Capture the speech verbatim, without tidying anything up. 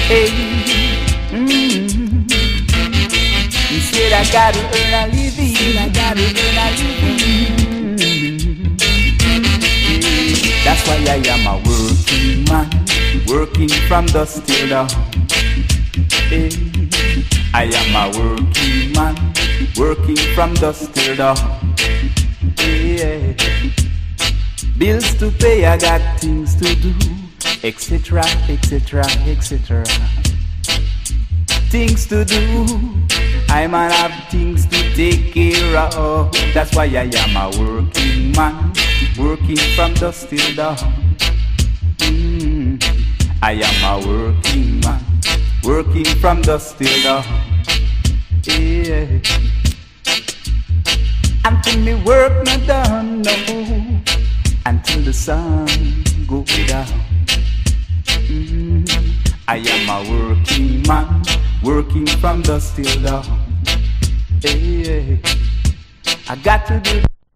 Hey, mm-hmm. He said I gotta earn a living. I gotta earn a living. Mm-hmm. That's why I am a working man, working from dusk till dawn. Hey, I am a working man, working from dusk till dawn. Yeah. Bills to pay, I got things to do, etc, etc, et cetera. Things to do, I might have things to take care of. That's why I am a working man, working from dusk till dawn. Mm. I am a working man, working from dusk till dawn. Yeah. Until me work not done, no, until the sun go down. Mm. I am a working man, working from dusk till dawn. Hey, I got to do